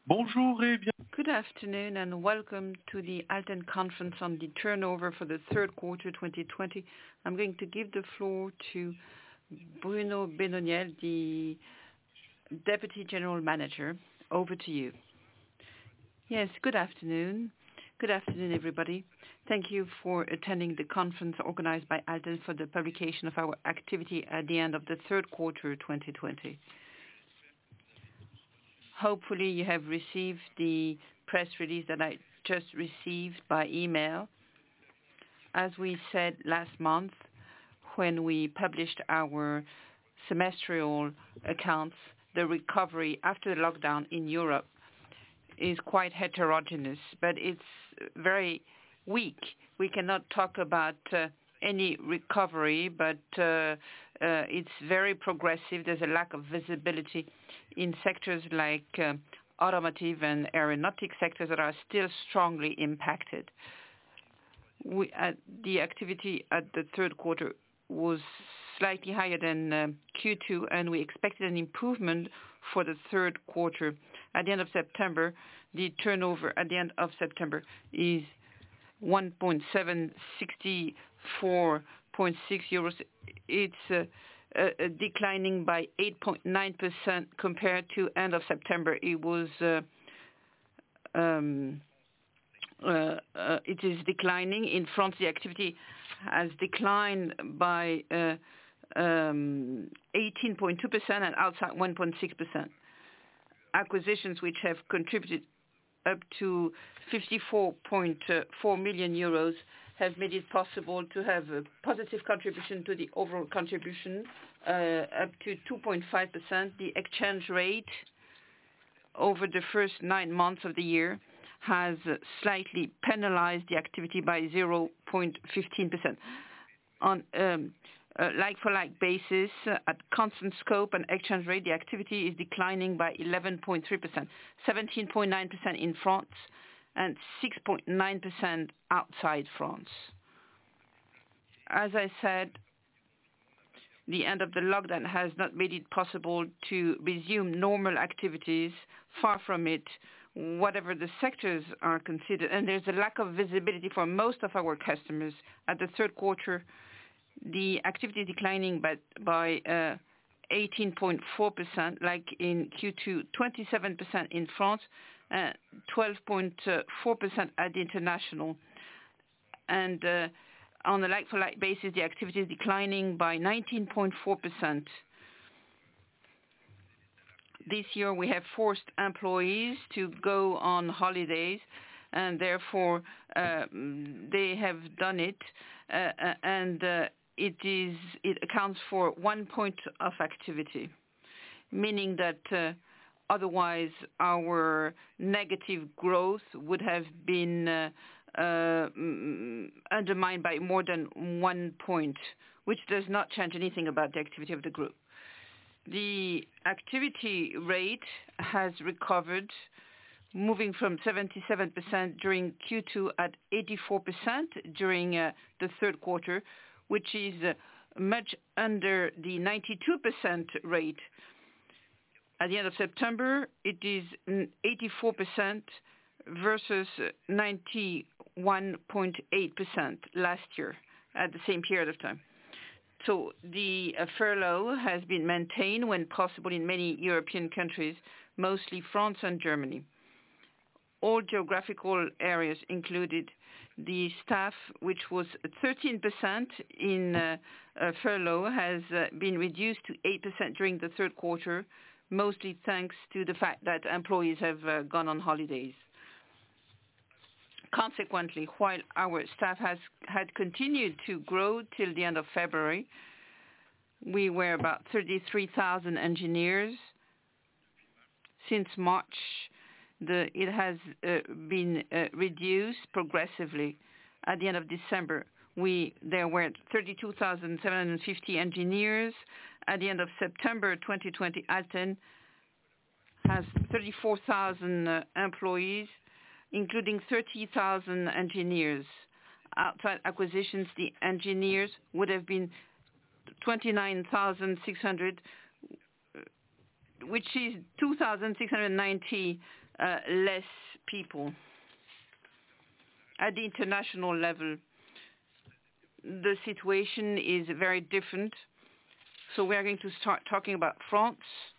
Bonjour et bien. Good afternoon and welcome to the Alten conference on the turnover for the third quarter 2020. I'm going to give the floor to Bruno Benoniel, the Deputy General Manager. Over to you. Yes, good afternoon. Good afternoon, everybody. Thank you for attending the conference organized by Alten for the publication of our activity at the end of the third quarter 2020. Hopefully you have received the press release that I just received by email. As we said last month when we published our semestrial accounts, the recovery after the lockdown in Europe is quite heterogeneous, but it's very weak. We cannot talk about any recovery, but it's very progressive. There's a lack of visibility in sectors like automotive and aeronautic sectors that are still strongly impacted. The activity at the third quarter was slightly higher than Q2, and we expected an improvement for the third quarter. At the end of September, the turnover at the end of September is 1.764.6 euros. It's declining by 8.9% compared to end of September. It is declining. In France, the activity has declined by 18.2% and outside 1.6%. Acquisitions which have contributed up to 54.4 million euros have made it possible to have a positive contribution to the overall contribution, up to 2.5%. The exchange rate over the first 9 months of the year has slightly penalized the activity by 0.15%. On like-for-like basis, at constant scope and exchange rate, the activity is declining by 11.3%, 17.9% in France, and 6.9% outside France. As I said, the end of the lockdown has not made it possible to resume normal activities. Far from it, whatever the sectors are considered, and there's a lack of visibility for most of our customers. At the third quarter, the activity is declining by 18.4%, like in Q2, 27% in France, 12.4% at the international. And on a like-for-like basis, the activity is declining by 19.4%. This year, we have forced employees to go on holidays, and therefore they have done it, and it accounts for 1 point of activity, meaning that otherwise our negative growth would have been undermined by more than 1 point, which does not change anything about the activity of the group. The activity rate has recovered, moving from 77% during Q2 at 84% during the third quarter, which is much under the 92% rate. At the end of September, it is 84% versus 91.8% last year at the same period of time. So the furlough has been maintained when possible in many European countries, mostly France and Germany. All geographical areas included. The staff, which was 13% in furlough, has been reduced to 8% during the third quarter, mostly thanks to the fact that employees have gone on holidays. Consequently, while our staff had continued to grow till the end of February, we were about 33,000 engineers. Since March, it has been reduced progressively. At the end of December, there were 32,750 engineers. At the end of September 2020, Alten has 34,000 employees, including 30,000 engineers. Outside acquisitions, the engineers would have been 29,600, which is 2,690 less people. At the international level, the situation is very different. So we are going to start talking about France.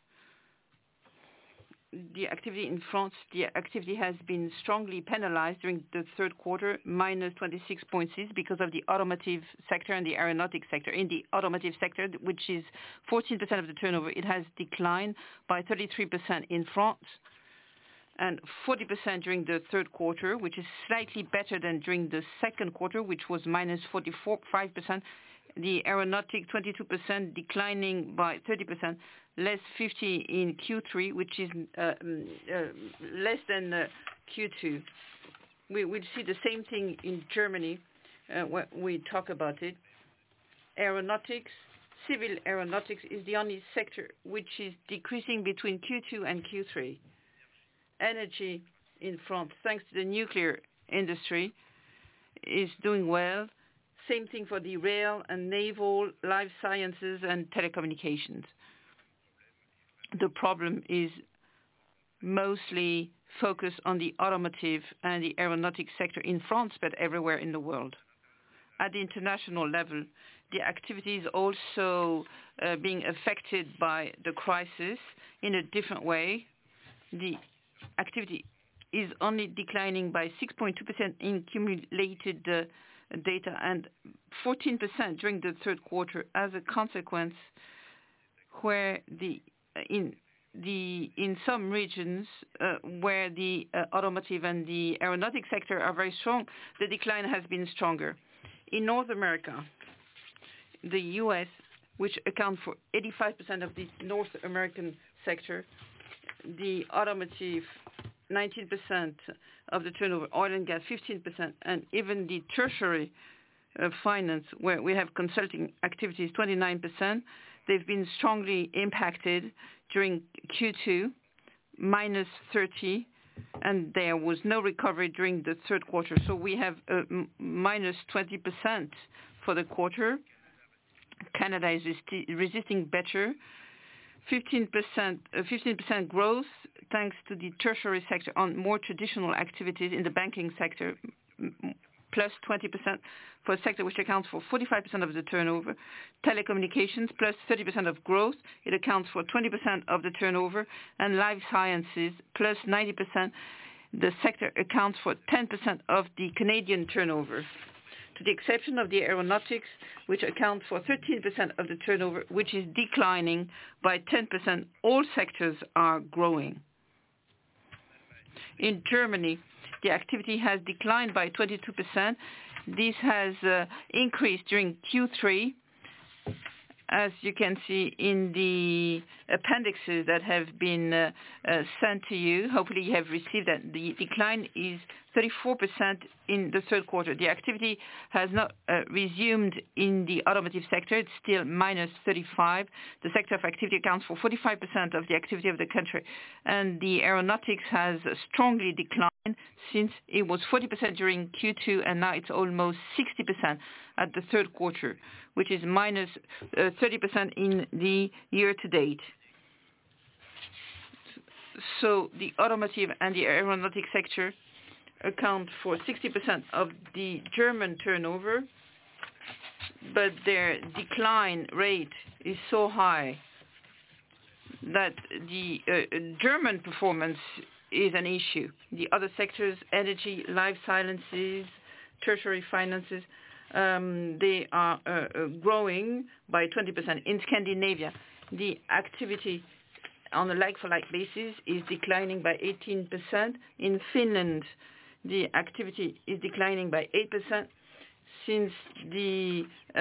The activity in France, the activity has been strongly penalized during the third quarter, minus 26.6 because of the automotive sector and the aeronautics sector. In the automotive sector, which is 14% of the turnover, it has declined by 33% in France and 40% during the third quarter, which is slightly better than during the second quarter, which was minus 45%. The aeronautic 22% declining by 30%, less 50 in Q3, which is less than Q2. We will see the same thing in Germany when we talk about it. Aeronautics, civil aeronautics is the only sector which is decreasing between Q2 and Q3. Energy in France, thanks to the nuclear industry, is doing well. Same thing for the rail and naval, life sciences and telecommunications. The problem is mostly focused on the automotive and the aeronautic sector in France, but everywhere in the world. At the international level, the activity is also being affected by the crisis in a different way. The activity is only declining by 6.2% in cumulated data and 14% during the third quarter as a consequence, where in some regions where the automotive and the aeronautic sector are very strong, the decline has been stronger. In North America, the U.S., which accounts for 85% of the North American sector, the automotive 19% of the turnover, oil and gas 15%, and even the tertiary finance, where we have consulting activities 29%, they've been strongly impacted during Q2, minus 30, and there was no recovery during the third quarter. So we have minus 20% for the quarter. Canada is resisting better. 15% growth thanks to the tertiary sector on more traditional activities in the banking sector, plus 20% for a sector which accounts for 45% of the turnover. Telecommunications, plus 30% of growth. It accounts for 20% of the turnover. And life sciences, plus 90%. The sector accounts for 10% of the Canadian turnover, to the exception of the aeronautics, which accounts for 13% of the turnover, which is declining by 10%. All sectors are growing. In Germany, the activity has declined by 22%. This has increased during Q3, as you can see in the appendixes that have been sent to you. Hopefully you have received that. The decline is 34% in the third quarter. The activity has not resumed in the automotive sector. It's still minus 35. The sector of activity accounts for 45% of the activity of the country. And the aeronautics has strongly declined since it was 40% during Q2, and now it's almost 60% at the third quarter, which is minus 30% in the year-to-date. So the automotive and the aeronautic sector account for 60% of the German turnover, but their decline rate is so high that the German performance is an issue. The other sectors, energy, life sciences, tertiary finances, they are growing by 20%. In Scandinavia, the activity on a like-for-like basis is declining by 18%. In Finland, the activity is declining by 8%, since the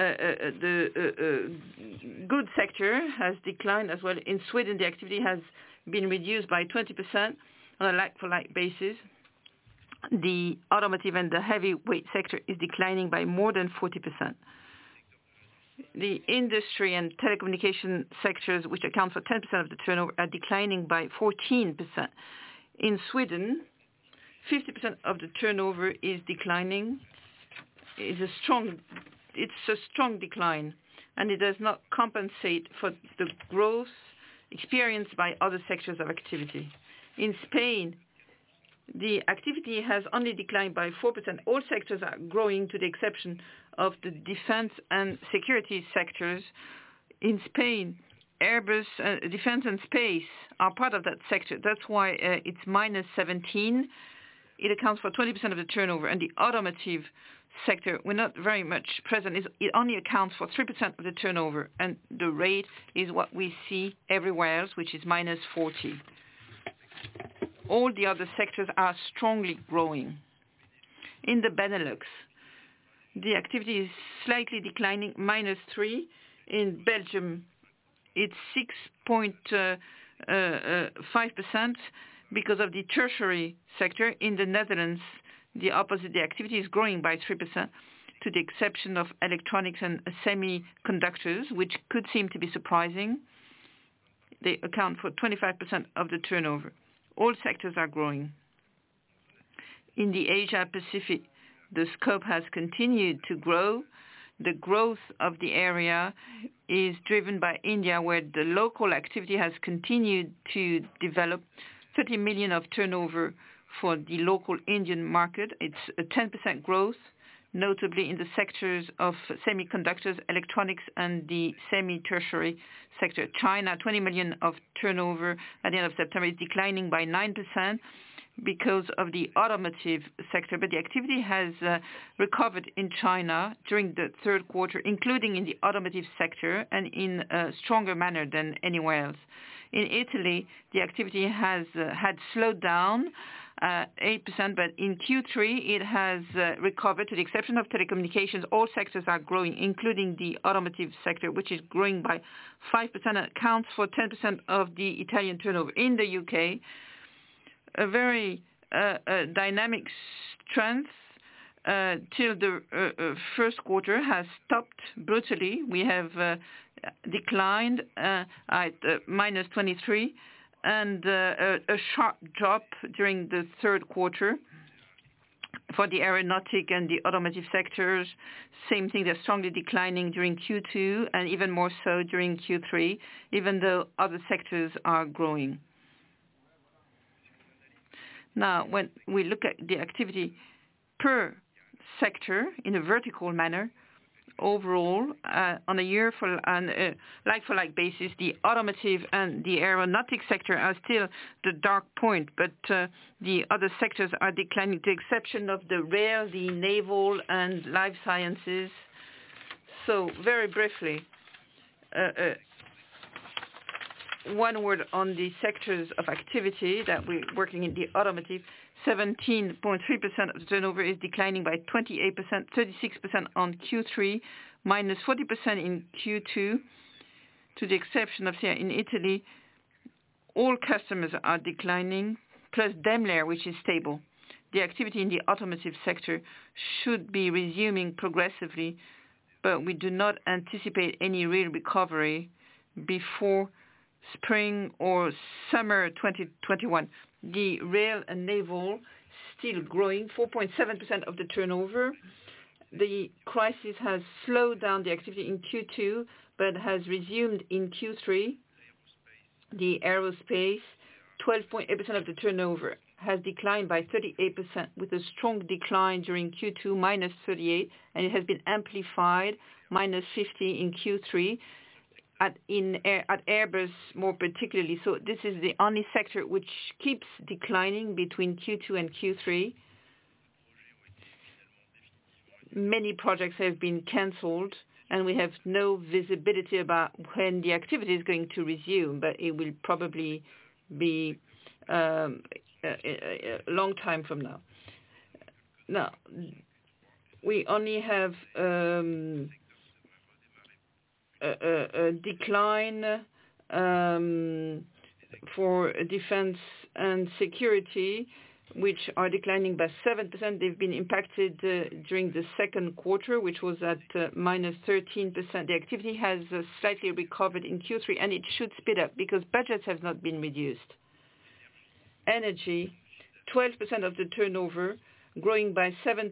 goods sector has declined as well. In Sweden, the activity has been reduced by 20% on a like-for-like basis. The automotive and the heavyweight sector is declining by more than 40%. The industry and telecommunication sectors, which account for 10% of the turnover, are declining by 14%. In Sweden, 50% of the turnover is declining. It's a strong decline, and it does not compensate for the growth experienced by other sectors of activity. In Spain, the activity has only declined by 4%. All sectors are growing to the exception of the defense and security sectors. In Spain, Airbus, defense and space are part of that sector. That's why it's minus 17. It accounts for 20% of the turnover. And the automotive sector, we're not very much present. It only accounts for 3% of the turnover. And the rate is what we see everywhere else, which is minus 40. All the other sectors are strongly growing. In the Benelux, the activity is slightly declining, minus 3. In Belgium, it's 6.5% because of the tertiary sector. In the Netherlands, the opposite, the activity is growing by 3%, to the exception of electronics and semiconductors, which could seem to be surprising. They account for 25% of the turnover. All sectors are growing. In the Asia Pacific, the scope has continued to grow. The growth of the area is driven by India, where the local activity has continued to develop. 30 million of turnover for the local Indian market. It's a 10% growth, notably in the sectors of semiconductors, electronics, and the semi-tertiary sector. China, 20 million of turnover at the end of September, is declining by 9% because of the automotive sector. But the activity has recovered in China during the third quarter, including in the automotive sector, and in a stronger manner than anywhere else. In Italy, the activity has had slowed down 8%, but in Q3 it has recovered, to the exception of telecommunications. All sectors are growing, including the automotive sector, which is growing by 5% and accounts for 10% of the Italian turnover. In the UK, a very dynamic strength till the first quarter has stopped brutally. We have declined at minus 23, and a sharp drop during the third quarter for the aeronautic and the automotive sectors. Same thing, they're strongly declining during Q2 and even more so during Q3, even though other sectors are growing. Now, when we look at the activity per sector in a vertical manner, overall, on a like-for-like basis, the automotive and the aeronautic sector are still the dark point, but the other sectors are declining, to the exception of the rail, the naval, and life sciences. So, very briefly, one word on the sectors of activity that we're working in. The automotive, 17.3% of the turnover is declining by 28%, 36% on Q3, minus 40% in Q2, to the exception of in Italy. All customers are declining, plus Daimler, which is stable. The activity in the automotive sector should be resuming progressively, but we do not anticipate any real recovery before spring or summer 2021. The rail and naval still growing, 4.7% of the turnover. The crisis has slowed down the activity in Q2, but has resumed in Q3. The aerospace, 12.8% of the turnover, has declined by 38%, with a strong decline during Q2, minus 38, and it has been amplified, minus 50 in Q3. At Airbus more particularly. So this is the only sector which keeps declining between Q2 and Q3. Many projects have been cancelled, and we have no visibility about when the activity is going to resume, but it will probably be a long time from now. Now, we only have a decline for defense and security, which are declining by 7%. They've been impacted during the second quarter, which was at minus 13%. The activity has slightly recovered in Q3, and it should speed up because budgets have not been reduced. Energy, 12% of the turnover, growing by 7%.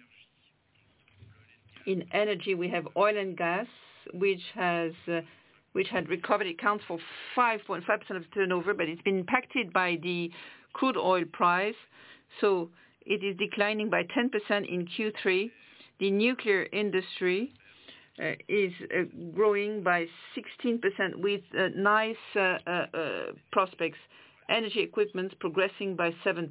In energy, we have oil and gas, which which had recovered. It accounts for 5.5% of turnover, but it's been impacted by the crude oil price. So it is declining by 10% in Q3. The nuclear industry is growing by 16% with nice prospects. Energy equipment progressing by 7%.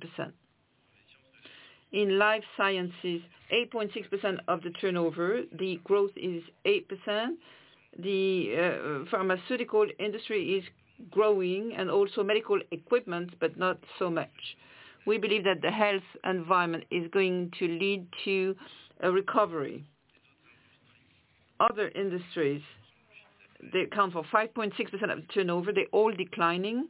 In life sciences, 8.6% of the turnover. The growth is 8%. The pharmaceutical industry is growing, and also medical equipment, but not so much. We believe that the health environment is going to lead to a recovery. Other industries, they account for 5.6% of the turnover. They're all declining.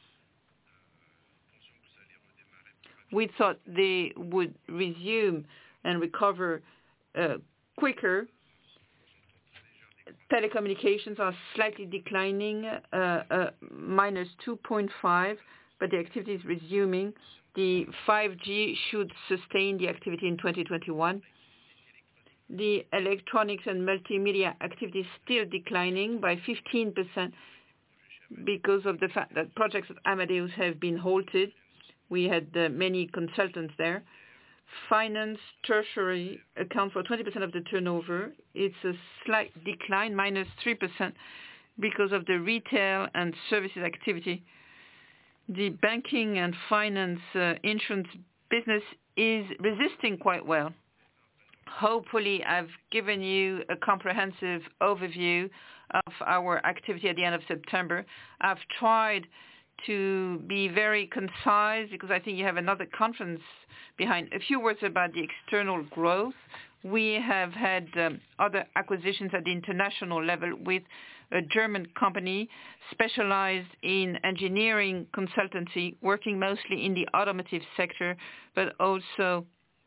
We thought they would resume and recover quicker. Telecommunications are slightly declining, minus 2.5%, but the activity is resuming. The 5G should sustain the activity in 2021. The electronics and multimedia activity is still declining by 15% because of the fact that projects at Amadeus have been halted. We had many consultants there. Finance, tertiary account for 20% of the turnover. It's a slight decline, minus 3%, because of the retail and services activity. The banking and finance insurance business is resisting quite well. Hopefully, I've given you a comprehensive overview of our activity at the end of September. I've tried to be very concise because I think you have another conference behind. A few words about the external growth. We have had other acquisitions at the international level with a German company specialized in engineering consultancy, working mostly in the automotive sector, but also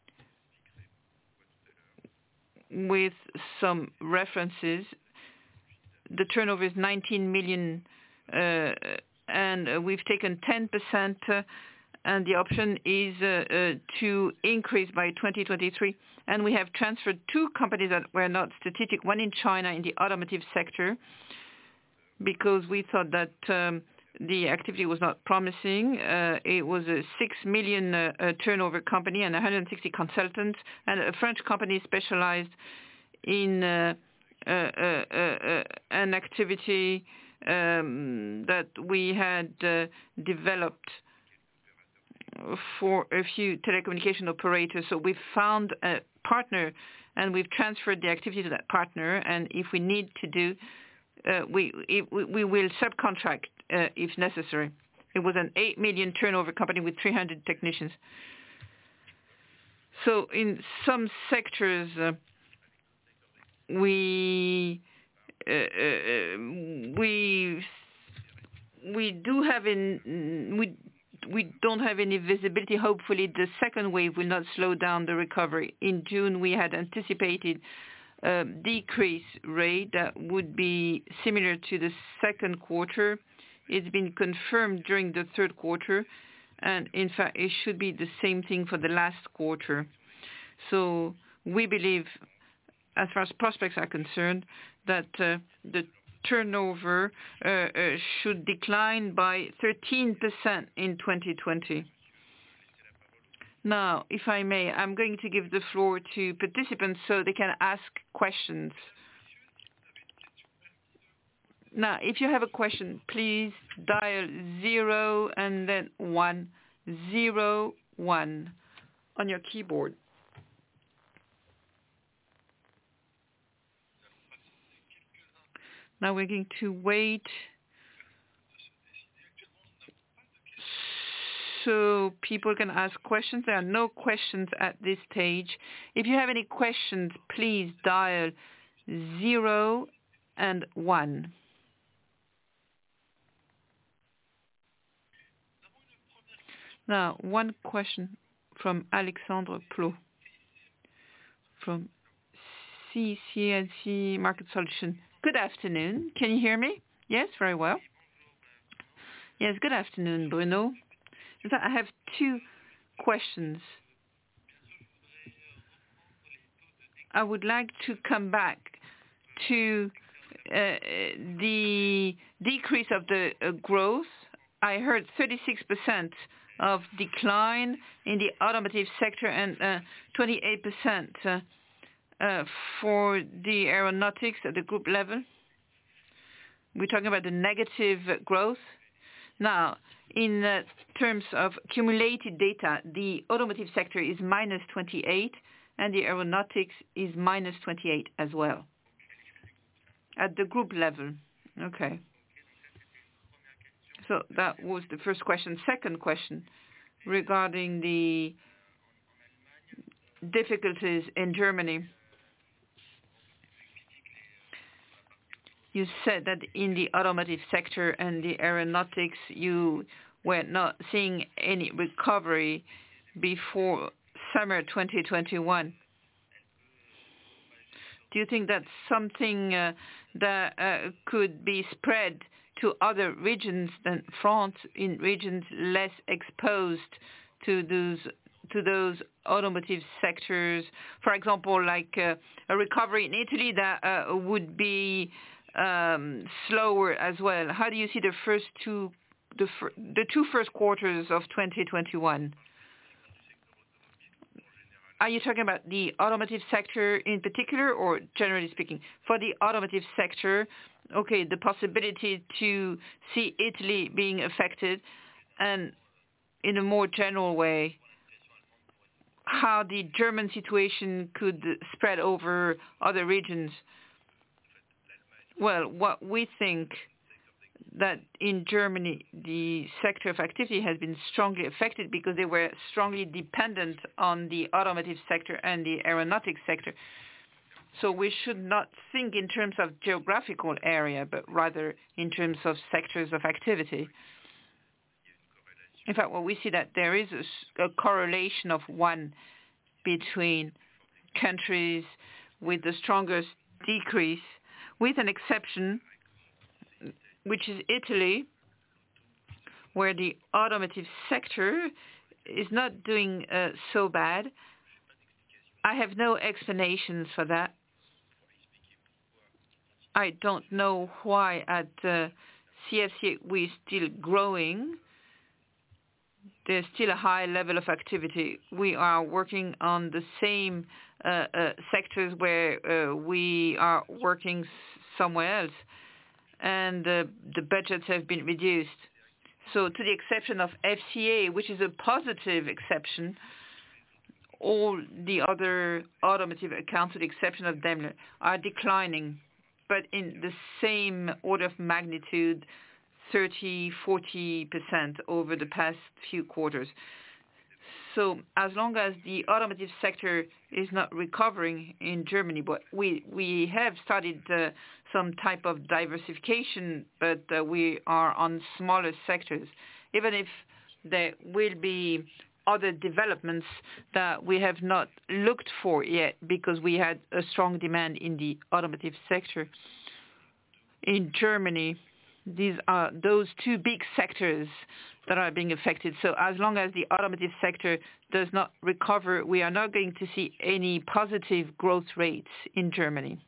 with some references. The turnover is 19 million and we've taken 10%, and the option is to increase by 2023. And we have transferred two companies that were not strategic, one in China in the automotive sector, because we thought that the activity was not promising. It was a 6 million turnover company and 160 consultants, and a French company specialized in an activity that we had developed for a few telecommunication operators. So we found a partner and we've transferred the activity to that partner. And if we need to do, we will subcontract if necessary. It was an 8 million turnover company with 300 technicians. So in some sectors, we don't have any visibility. Hopefully, the second wave will not slow down the recovery. In June, we had anticipated a decrease rate that would be similar to the second quarter. It's been confirmed during the third quarter, and in fact, it should be the same thing for the last quarter. So we believe, as far as prospects are concerned, that the turnover should decline by 13% in 2020. Now, if I may, I'm going to give the floor to participants so they can ask questions. Now, if you have a question, please dial 0 and then 1, 0, 1 on your keyboard. Now we're going to wait so people can ask questions. There are no questions at this stage. If you have any questions, please dial 0 and 1. Now, one question from Alexandre Plot from CCLC Market Solution. Good afternoon. Can you hear me? Yes, very well. Yes, good afternoon, Bruno. In fact, I have two questions. I would like to come back to the decrease of the growth, I heard 36% of decline in the automotive sector and 28% for the aeronautics at the group level. We're talking about the negative growth. Now, in terms of accumulated data, the automotive sector is minus 28 and the aeronautics is minus 28 as well at the group level. Okay. So that was the first question. Second question regarding the difficulties in Germany. You said that in the automotive sector and the aeronautics, you were not seeing any recovery before summer 2021. Do you think that's something that could be spread to other regions than France, in regions less exposed to those automotive sectors? For example, like a recovery in Italy that would be slower as well. How do you see the two first quarters of 2021? Are you talking about the automotive sector in particular, or generally speaking? For the automotive sector, okay, the possibility to see Italy being affected, and in a more general way, how the German situation could spread over other regions. Well, what we think that in Germany, the sector of activity has been strongly affected because they were strongly dependent on the automotive sector and the aeronautics sector. So we should not think in terms of geographical area, but rather in terms of sectors of activity. In fact, well, we see that there is a correlation of one between countries with the strongest decrease, with an exception, which is Italy, where the automotive sector is not doing so bad. I have no explanations for that. I don't know why at CFC we're still growing. There's still a high level of activity. We are working on the same sectors where we are working somewhere else, and the budgets have been reduced. So to the exception of FCA, which is a positive exception, all the other automotive accounts, with the exception of Daimler, are declining, but in the same order of magnitude, 30-40% over the past few quarters. So as long as the automotive sector is not recovering in Germany, but we have started some type of diversification, but we are on smaller sectors, even if there will be other developments that we have not looked for yet because we had a strong demand in the automotive sector. In Germany, these are those two big sectors that are being affected. So as long as the automotive sector does not recover, we are not going to see any positive growth rates in Germany.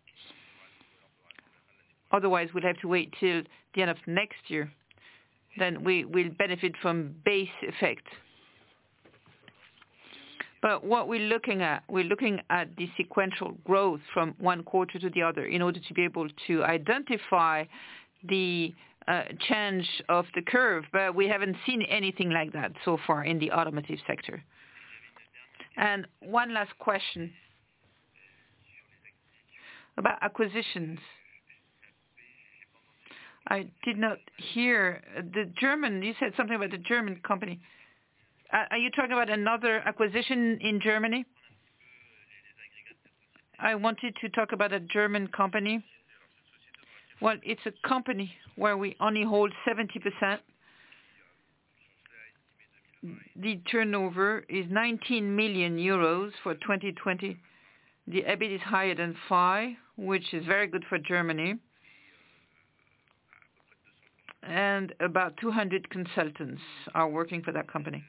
Otherwise, we'll have to wait till the end of next year. Then we will benefit from base effect. But what we're looking at the sequential growth from one quarter to the other in order to be able to identify the change of the curve, but we haven't seen anything like that so far in the automotive sector. And one last question about acquisitions. I did not hear the German, you said something about the German company. Are you talking about another acquisition in Germany? I wanted to talk about a German company. Well, it's a company where we only hold 70%. The turnover is 19 million euros for 2020. The EBIT is higher than 5, which is very good for Germany. And about 200 consultants are working for that company.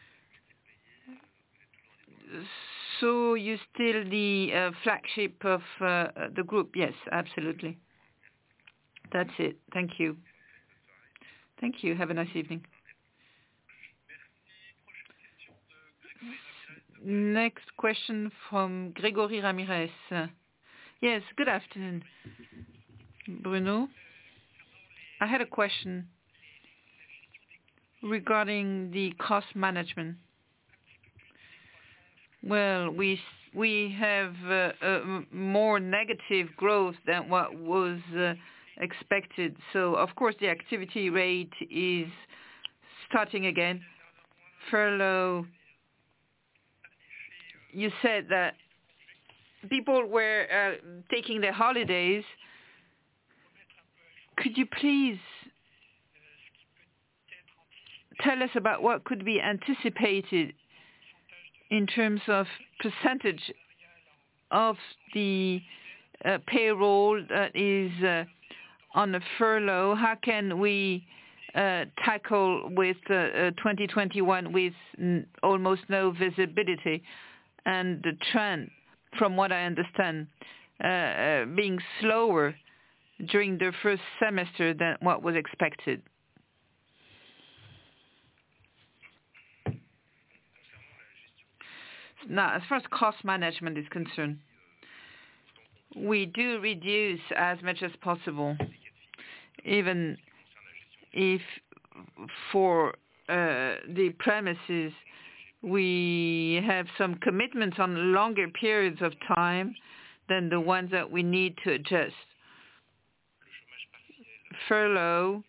So you're still the flagship of the group? Yes, absolutely. That's it. Thank you. Thank you. Have a nice evening. Next question from Gregory Ramirez. Yes, good afternoon, Bruno. I had a question regarding the cost management. Well, we have more negative growth than what was expected. So, of course, the activity rate is starting again. Furlough, you said that people were taking their holidays. Could you please tell us about what could be anticipated in terms of percentage of the payroll that is on a furlough? How can we tackle with 2021 with almost no visibility, and the trend, from what I understand, being slower during the first semester than what was expected? Now, as far as cost management is concerned, we do reduce as much as possible, even if for the premises we have some commitments on longer periods of time than the ones that we need to adjust. Furlough,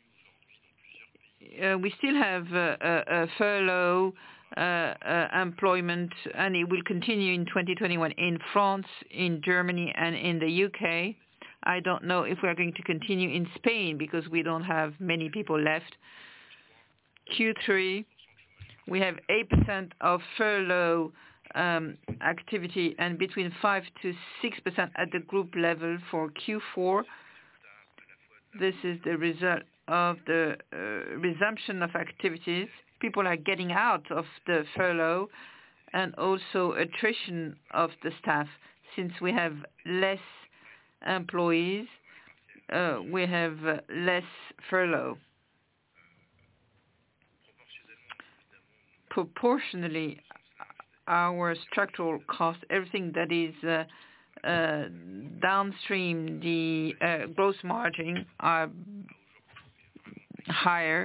we still have a furlough employment, and it will continue in 2021 in France, in Germany, and in the UK. I don't know if we're going to continue in Spain because we don't have many people left. Q3, we have 8% of furlough activity and between 5 to 6% at the group level for Q4. This is the result of the resumption of activities. People are getting out of the furlough, and also attrition of the staff. Since we have less employees, we have less furlough. Proportionally, our structural cost, everything that is downstream, the gross margin are higher.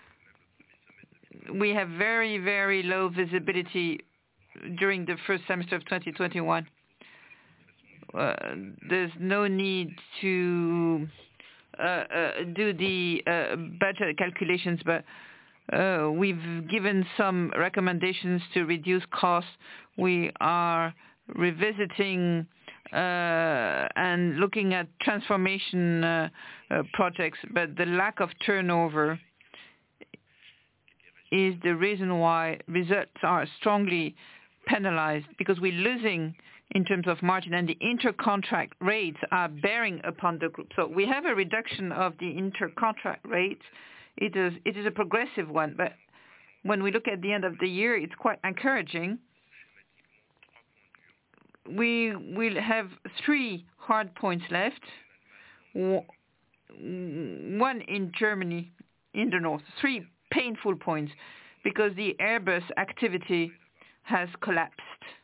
We have very, very low visibility during the first semester of 2021. There's no need to do the budget calculations, but we've given some recommendations to reduce costs. We are revisiting and looking at transformation projects, but the lack of turnover is the reason why results are strongly penalized, because we're losing in terms of margin, and the intercontract rates are bearing upon the group. So we have a reduction of the intercontract rates. It is a progressive one, but when we look at the end of the year, it's quite encouraging. We will have 3 hard points left. One in Germany, in the north. 3 painful points, because the Airbus activity has collapsed.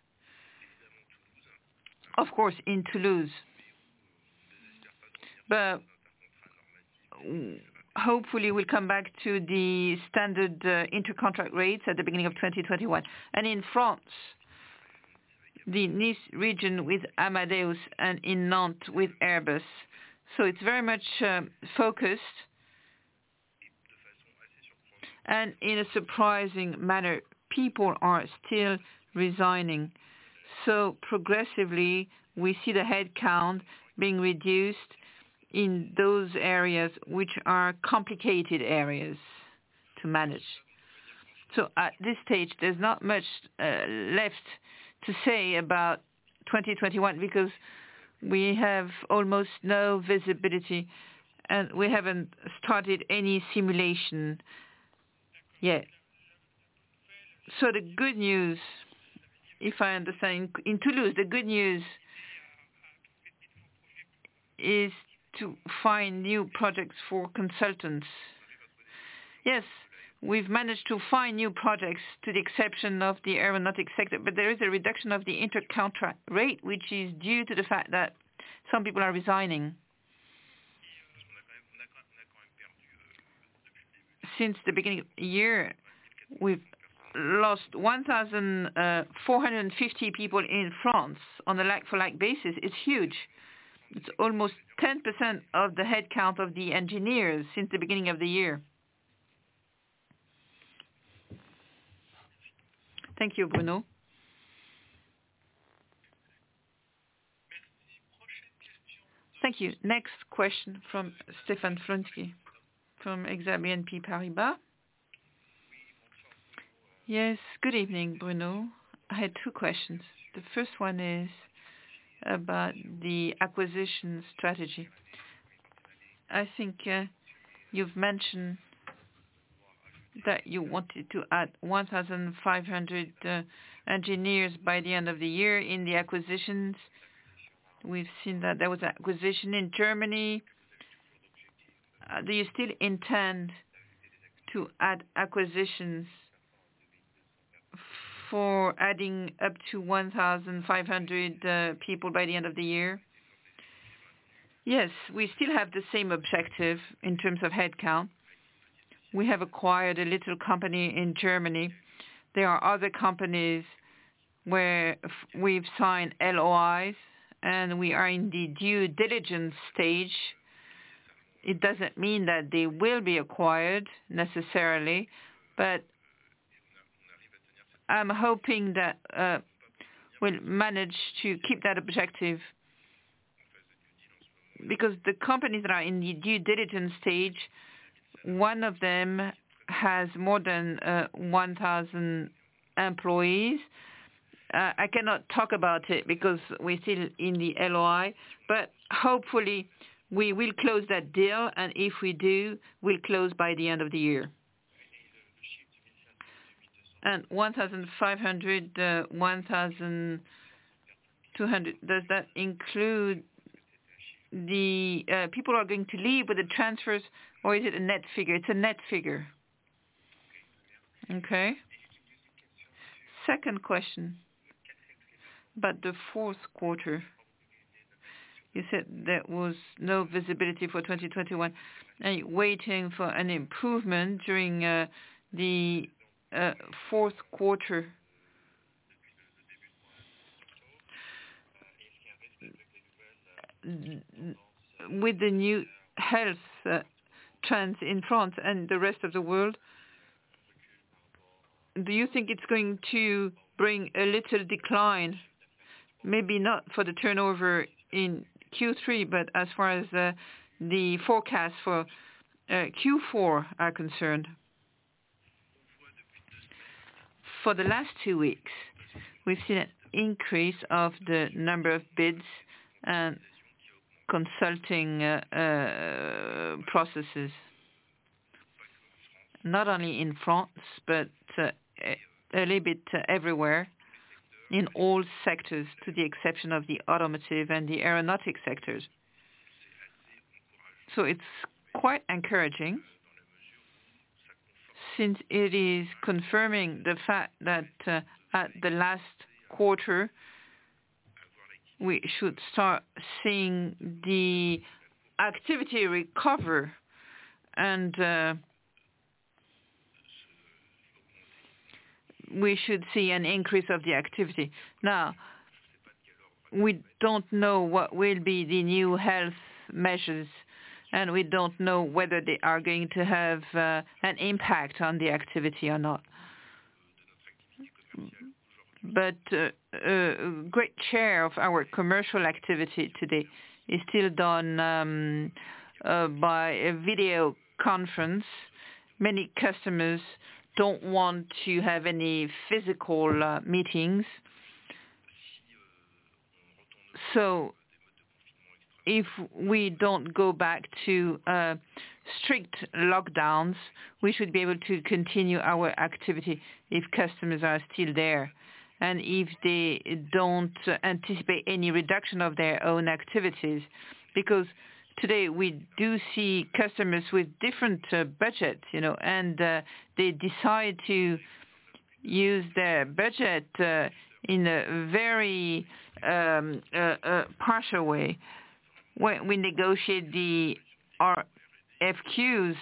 Of course, in Toulouse. But hopefully we'll come back to the standard intercontract rates at the beginning of 2021. And in France, the Nice region with Amadeus, and in Nantes with Airbus. So it's very much focused, and in a surprising manner, people are still resigning. So progressively, we see the head count being reduced in those areas which are complicated areas to manage. So at this stage, there's not much left to say about 2021, because we have almost no visibility, and we haven't started any simulation yet. So the good news, if I understand, in Toulouse, the good news is to find new projects for consultants. Yes, we've managed to find new projects to the exception of the aeronautic sector, but there is a reduction of the inter-contract rate, which is due to the fact that some people are resigning. Since the beginning of the year, we've lost 1,450 people in France on a like-for-like basis. It's huge. It's almost 10% of the headcount of the engineers since the beginning of the year. Thank you, Bruno. Thank you. Next question from Stefan Flonsky from Exane BNP Paribas. Yes, good evening, Bruno. I had two questions. The first one is about the acquisition strategy. I think you've mentioned that you wanted to add 1,500 engineers by the end of the year in the acquisitions. We've seen that there was an acquisition in Germany. Do you still intend to add acquisitions for adding up to 1,500 people by the end of the year? Yes, we still have the same objective in terms of headcount. We have acquired a little company in Germany. There are other companies where we've signed LOIs and we are in the due diligence stage. It doesn't mean that they will be acquired necessarily, but I'm hoping that we'll manage to keep that objective, because the companies that are in the due diligence stage, one of them has more than 1,000 employees. I cannot talk about it because we're still in the LOI, but hopefully we will close that deal, and if we do, we'll close by the end of the year. And 1,500, 1,200, does that include the people who are going to leave with the transfers, or is it a net figure? It's a net figure. Okay. Second question about the fourth quarter. You said there was no visibility for 2021, and you're waiting for an improvement during the fourth quarter. With the new health trends in France and the rest of the world, do you think it's going to bring a little decline? Maybe not for the turnover in Q3, but as far as the forecast for Q4 are concerned. For the last 2 weeks, we've seen an increase of the number of bids and consulting processes, not only in France, but a little bit everywhere, in all sectors, to the exception of the automotive and the aeronautic sectors. So it's quite encouraging, since it is confirming the fact that at the last quarter, we should start seeing the activity recover, and we should see an increase of the activity. Now, we don't know what will be the new health measures, and we don't know whether they are going to have an impact on the activity or not. But a great share of our commercial activity today is still done by a video conference. Many customers don't want to have any physical meetings. So if we don't go back to strict lockdowns, we should be able to continue our activity if customers are still there, and if they don't anticipate any reduction of their own activities. Because today we do see customers with different budgets, and they decide to use their budget in a very partial way. When we negotiate the RFQs,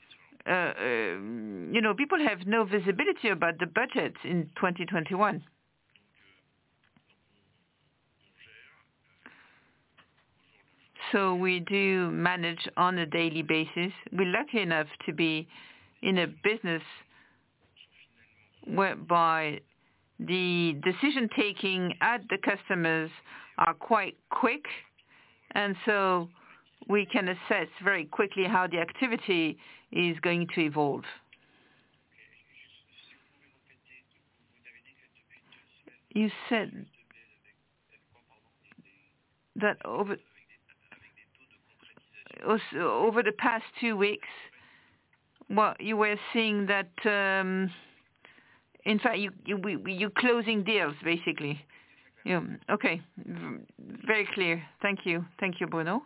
people have no visibility about the budget in 2021. So we do manage on a daily basis. We're lucky enough to be in a business whereby the decision-taking at the customers are quite quick, and so we can assess very quickly how the activity is going to evolve. You said that over the past 2 weeks, well, you were seeing that, in fact, you closing deals, basically. Yeah. Okay. Very clear. Thank you. Thank you, Bruno.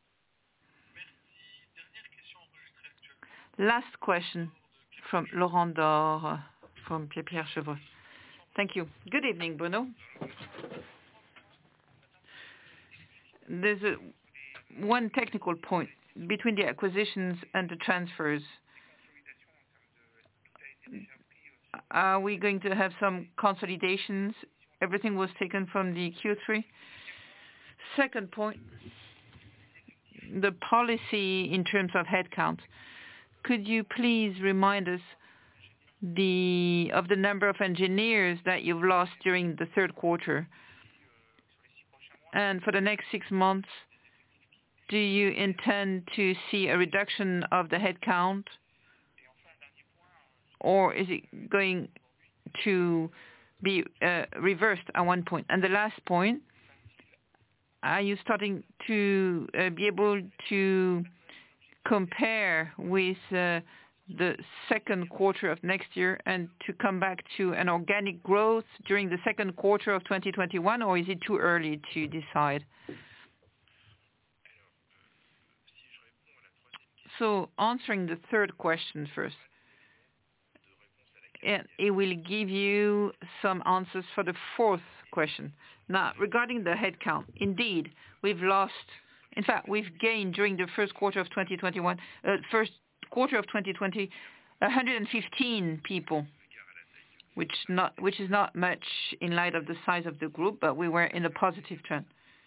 Last question from Laurent Dor from Pierre Chevreul. Thank you. Good evening, Bruno. There's one technical point between the acquisitions and the transfers. Are we going to have some consolidations? Everything was taken from the Q3. Second point, the policy in terms of headcount. Could you please remind us of the number of engineers that you've lost during the third quarter? And for the next 6 months, do you intend to see a reduction of the headcount, or is it going to be reversed at one point? And the last point, are you starting to be able to compare with the second quarter of next year and to come back to an organic growth during the second quarter of 2021, or is it too early to decide? So answering the third question first, it will give you some answers for the fourth question. Now, regarding the headcount, indeed, we've gained during the first quarter of 2020, 115 people, which is not much in light of the size of the group, but we were in a positive trend.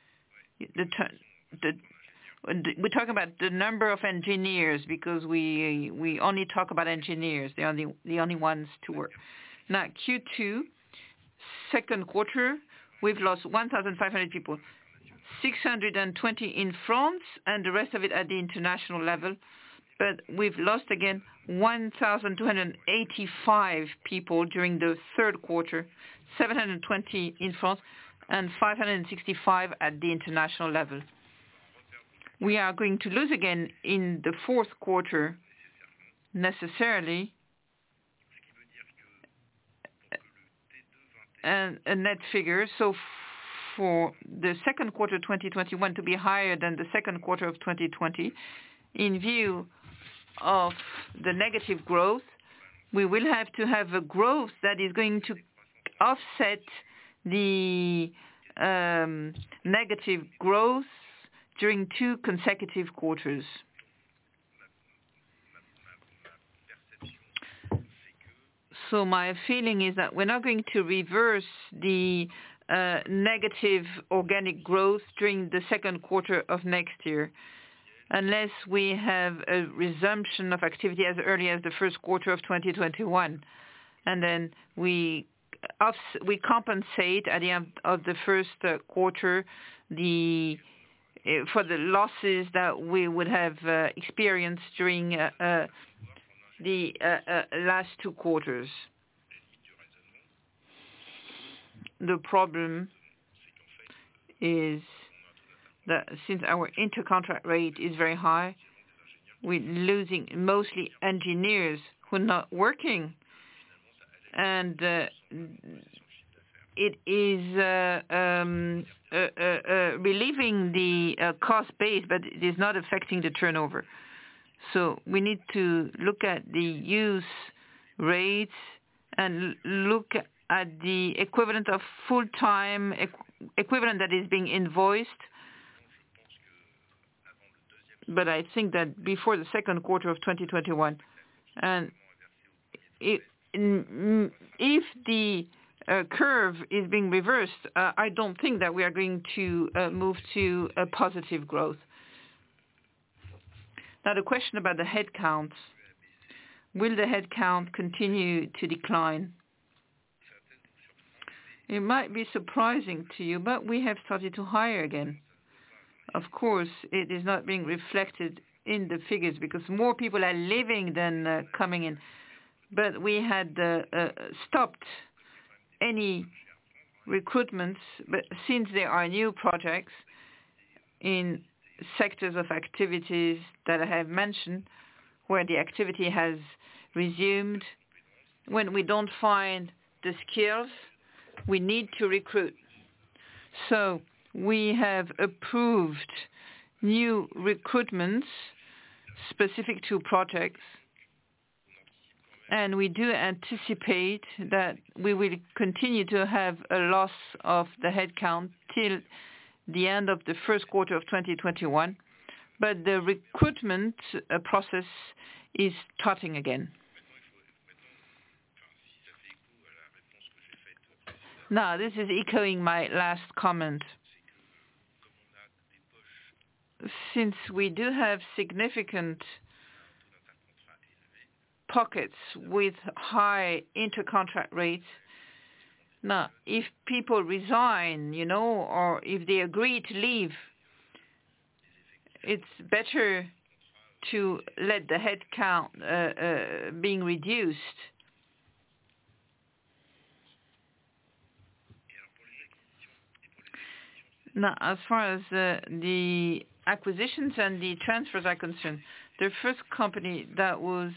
We're talking about the number of engineers because we only talk about engineers. They are the only ones to work. Now, Q2, second quarter, we've lost 1,500 people, 620 in France, and the rest of it at the international level. But we've lost again 1,285 people during the third quarter, 720 in France, and 565 at the international level. We are going to lose again in the fourth quarter, necessarily, and a net figure. So for the second quarter 2021 to be higher than the second quarter of 2020, in view of the negative growth, we will have to have a growth that is going to offset the negative growth during 2 consecutive quarters. So my feeling is that we're not going to reverse the negative organic growth during the second quarter of next year, unless we have a resumption of activity as early as the first quarter of 2021. And then we compensate at the end of the first quarter for the losses that we would have experienced during the last 2 quarters. The problem is that since our intercontract rate is very high, we're losing mostly engineers who are not working. And it is relieving the cost base, but it is not affecting the turnover. So we need to look at the use rates and look at the equivalent of full-time equivalent that is being invoiced. But I think that before the second quarter of 2021, and if the curve is being reversed, I don't think that we are going to move to a positive growth. Now, the question about the headcount. Will the headcount continue to decline? It might be surprising to you, but we have started to hire again. Of course, it is not being reflected in the figures because more people are leaving than coming in. But we had stopped any recruitments, but since there are new projects in sectors of activities that I have mentioned, where the activity has resumed, when we don't find the skills, we need to recruit. So we have approved new recruitments specific to projects, and we do anticipate that we will continue to have a loss of the headcount till the end of the first quarter of 2021, but the recruitment process is starting again. Now, this is echoing my last comment. Since we do have significant pockets with high intercontract rates, now, if people resign, or if they agree to leave, it's better to let the headcount being reduced. Now, as far as the acquisitions and the transfers are concerned, the first company that was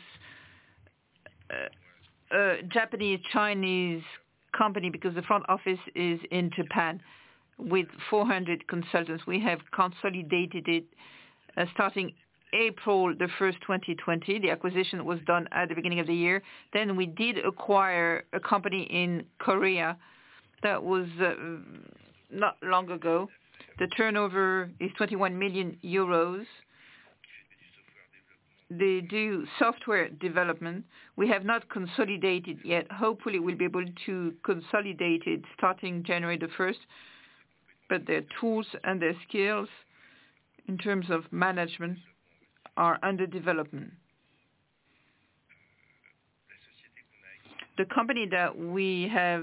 a Japanese-Chinese company, because the front office is in Japan, with 400 consultants. We have consolidated it starting April the 1st, 2020. The acquisition was done at the beginning of the year. Then we did acquire a company in Korea that was not long ago. The turnover is 21 million euros. They do software development. We have not consolidated yet. Hopefully we'll be able to consolidate it starting January the 1st. But their tools and their skills in terms of management are under development. The company that we have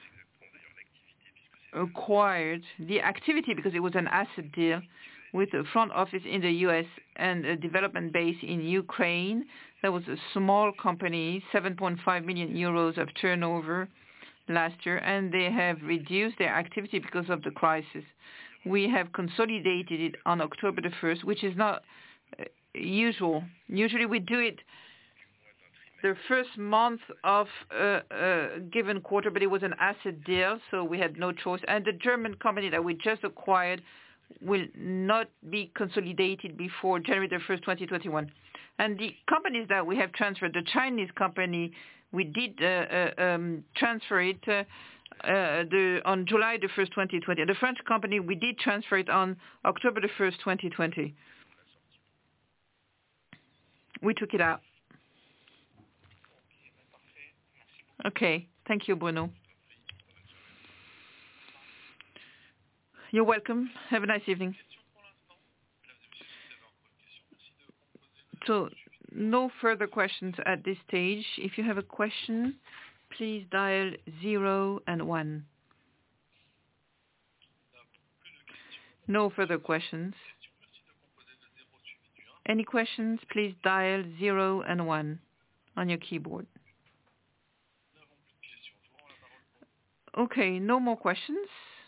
acquired, the activity, because it was an asset deal, with a front office in the U.S. and a development base in Ukraine. That was a small company, 7.5 million euros of turnover last year, and they have reduced their activity because of the crisis. We have consolidated it on October the 1st, which is not usual. Usually we do it the first month of a given quarter, but it was an asset deal, so we had no choice. And the German company that we just acquired will not be consolidated before January the 1st, 2021. And the companies that we have transferred, the Chinese company, we did transfer it on July the 1st, 2020. The French company, we did transfer it on October the 1st, 2020. We took it out. Okay. Thank you, Bruno. You're welcome. Have a nice evening. So, no further questions at this stage. If you have a question, please dial 0 and 1. No further questions. Any questions, please dial 0 and 1 on your keyboard. Okay, no more questions.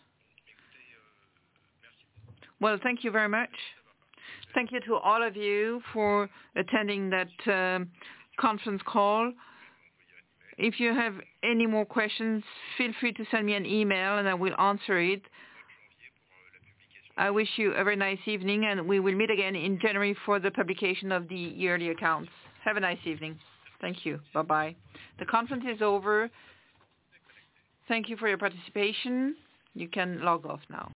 Well, thank you very much. Thank you to all of you for attending that conference call. if you have any more questions, feel free to send me an email and I will answer it. I wish you a very nice evening, and we will meet again in January for the publication of the yearly accounts. Have a nice evening. Thank you. Bye-bye. The conference is over. Thank you for your participation. You can log off now.